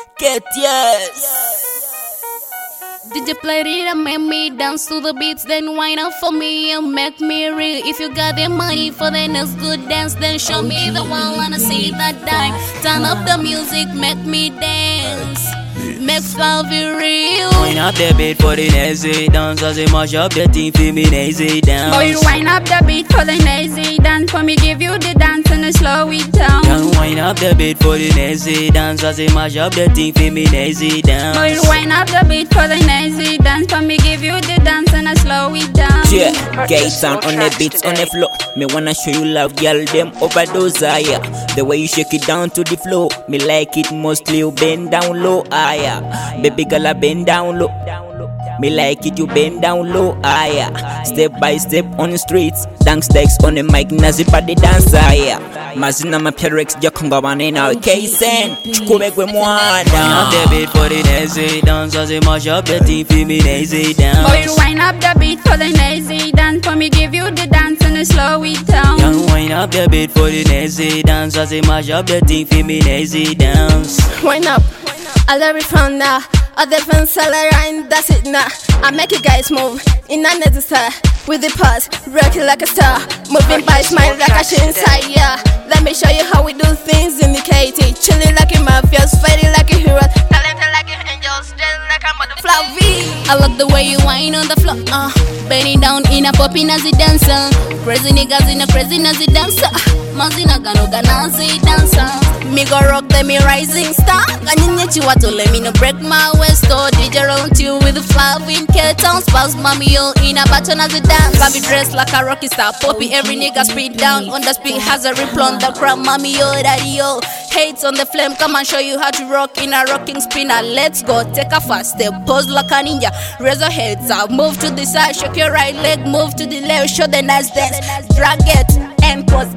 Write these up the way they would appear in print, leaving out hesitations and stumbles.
Get yes. Did you play it and make me dance to the beats? Then wine up for me and make me real. If you got the money for the next good dance, then show me the one, wanna see that dime. Turn up the music, make me dance. Make love be real. Wine up the beat for the nazy dance. As I mash up the team for me nazy dance. Boy, wind up the beat for the nazy dance. For me give you the dance and slow it down. Can wine up the beat for the nazy dance. As I mash up the team for me nazy dance. Boy, wind up the beat for the nazy dance. For me give you the dance and slow it down. Yeah, gay sound on the beats on the floor. Me wanna show you love, girl, them overdose, yeah. The way you shake it down to the floor. Me like it mostly you bend down low, yeah. Baby girl, I bend down low. Me like it, you bend down low, yeah. Step by step on the streets. Dance decks on the mic, nazi party dancer, yeah. Mazina ma Pyrex, Jakonga Wanena, K-Sen, Chukube Mwana. Wind up the beat for the nazy dance. As I mash up the team for me nazy dance. Boy, wind up the beat for the nazy dance. For me give you the dance and slow it down. Can wind up the beat for the nazy dance. As I mash up the team for me nazy dance. Wind up, I love it from now. Other fans all around, that's it now. I make you guys move in another style. With the pause, rocking like a star. Moving by smile like a shit inside, yeah. Let me show you how we do things in the KT. Chilling like a mafias, fighting like a hero. Talented like an angel, still like a motherflower. I love the way you whine on the floor, bending down in a popping as a dancer. Crazy niggas in a crazy nazi dancer. Mazina gano ganazi dancer. Me go rock them, me rising star. Ganyinye chiwato, let me no break my waist. Or DJ roll to you with the flower in K-Town. Spouse mommy yo in a baton as a dance. Bobby dressed like a rocky star. Poppy every nigga speed down. On the speed has a ripple on the crowd. Mommy yo, daddy yo. Hates on the flame, come and show you how to rock in a rocking spinner. Let's go, take a fast step, pose like a ninja. Raise your heads up, move to the side, shake your right leg, move to the left, show the nice dance. Drag it and pause,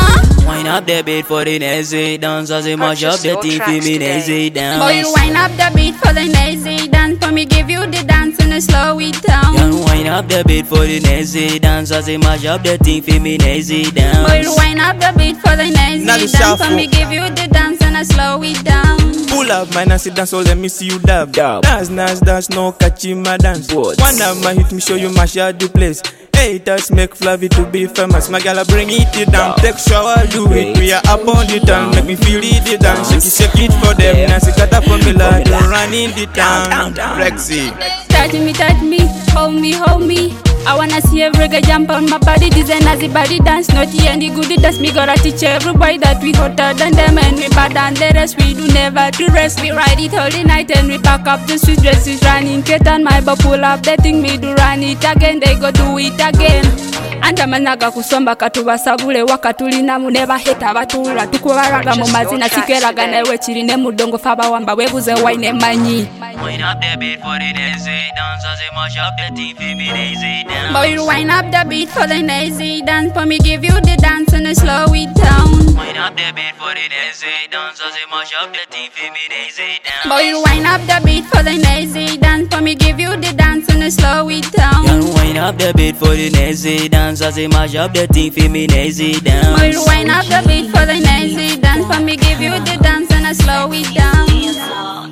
Wind up the beat for the nazy dance. As I mash up the team for me nazy dance. Boy, wind up the beat for the nazy dance. For me give you the dance and slow it down. Can wind up the beat for the nazy dance. As I mash up the team for me nazy dance. Boy, wind up the beat for the nazy dance. For me give you the dance and slow it down. Pull up my nazi dance, so let me see you dab. Dance, dance, dance, no catching my dance. One of my hit, me show you mash out the place. Haters make Flavy to be famous. My gala bring it down. Take shower, do it. We are up on the town. Make me feel it down. Shake it for them. Nancy cut up on me like don't run in the town. Rexy. Touch me, hold me, hold me. I wanna see every guy jump on my body. Design as a body dance. Naughty and the good dance. Me gotta teach everybody that we hotter than them. And we bad than the rest. We do never to rest. We ride it all the night and we pack up the sweet dresses. Running Kate and my but pull up the thing. Me do run it again. They go do it again. Antamanaga kusomba katubasabule wakatulina muneba heta batula tukubaraga mu mazina sikeraga nawe kirine mudongo faba wamba webuze wine manyi. Wind up the beat for the nazy dance. As I mash up the team for me nazy dance. Boy, wind up the beat for the nazy dance. For me give you the dance and slow it down. Wind up the beat for the nazy dance. As I mash up the team for me nazy dance. Boy, wind up the beat for the nazy dance. For me give you the dance and slow it down. Can wind up the beat for the nazy dance. As I mash up the team for me nazy dance. Boy, wind up the beat for the nazy dance. For me give you the dance and slow it down.